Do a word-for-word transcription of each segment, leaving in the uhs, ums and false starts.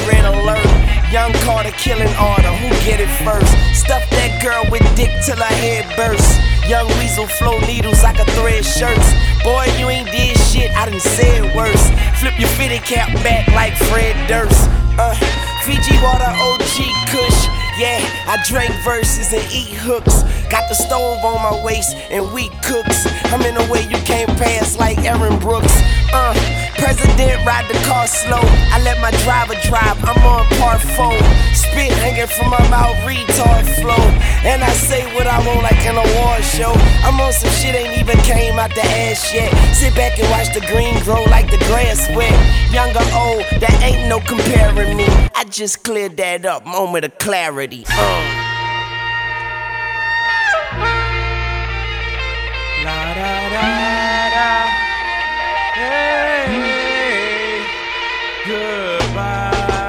red alert. Young Carter killing order, who get it first? Stuff that girl with dick till her head bursts. Young Weasel flow needles, I can thread shirts. Boy, you ain't did shit, I done said worse. Flip your fitted cap back like Fred Durst. Uh, Fiji water, O G Kush. Yeah, I drink verses and eat hooks. Got the stove on my waist and wheat cooks. I'm in a way you can't pass like Aaron Brooks. Uh, President ride the car slow. I let my driver drive, I'm on par four. Spit hanging from my mouth, retard flow. And I say what I want like an award show. I'm on some shit ain't even came out the ass yet. Sit back and watch the green grow like the grass wet. Young or old, that ain't no comparing me. I just cleared that up, moment of clarity. Uh. La da da da. Hey, goodbye.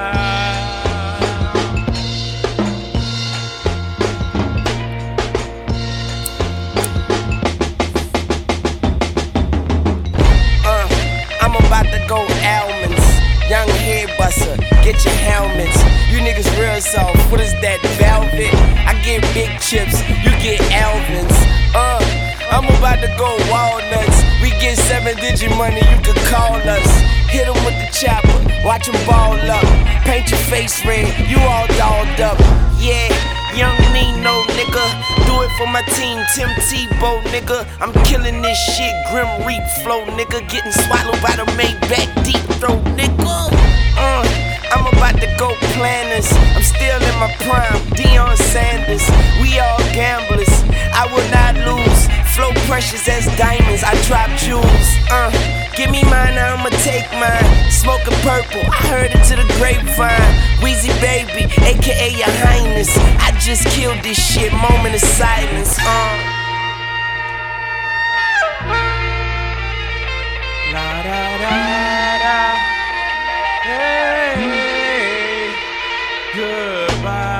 Uh, I'm about to go almonds. Young head buster, get your helmets. You niggas real soft. What is that, velvet? I get big chips, you get Alvin's. Uh. I'm about to go walnuts. We get seven digit money, you could call us. Hit 'em with the chopper, watch 'em ball up. Paint your face red, you all dolled up. Yeah, young Nino, nigga. Do it for my team, Tim Tebow, nigga. I'm killing this shit, Grim Reap flow, nigga. Getting swallowed by the Maybach deep throat, nigga. Uh, I'm about to go planners. I'm still in my prime, Deion Sanders. We all gamblers, I will not lose. Flow precious as diamonds, I drop jewels. Uh, give me mine, I'ma take mine. Smoking purple, I heard it to the grapevine. Weezy baby, aka your highness. I just killed this shit, moment of silence. Uh. La da da da. Hey, goodbye.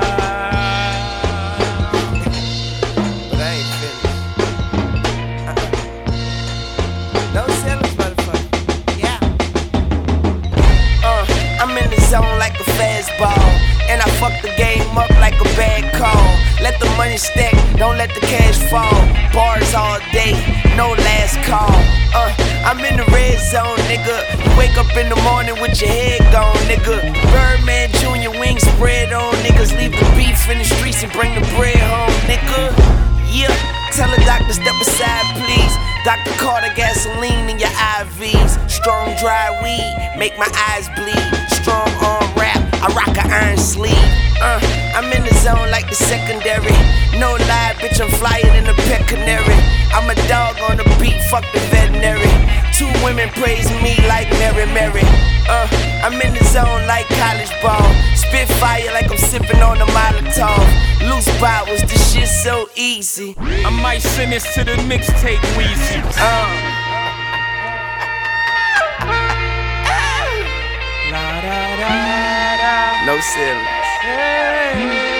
Like a fastball, and I fuck the game up like a bad call. Let the money stack, don't let the cash fall. Bars all day, no last call. Uh, I'm in the red zone, nigga. You wake up in the morning with your head gone, nigga. Birdman Junior wings spread on. Niggas leave the beef in the streets and bring the bread home, nigga. Yeah, tell the doctor step aside, please. Doctor Carter gasoline in your I Vs. Strong dry weed, make my eyes bleed. Strong arm rap, I rock an iron sleeve. Uh, I'm in the zone like the secondary. No lie, bitch, I'm flyer than a pet canary. I'm a dog on the beat, fuck the veterinary. Two women praise me like Mary Mary. Uh, I'm in the zone like college ball. Spit fire like I'm sipping on a Molotov. Loose bottles, this shit so easy. I might send this to the mixtape Weezy. Uh. La da da da. No ceilings. Hey.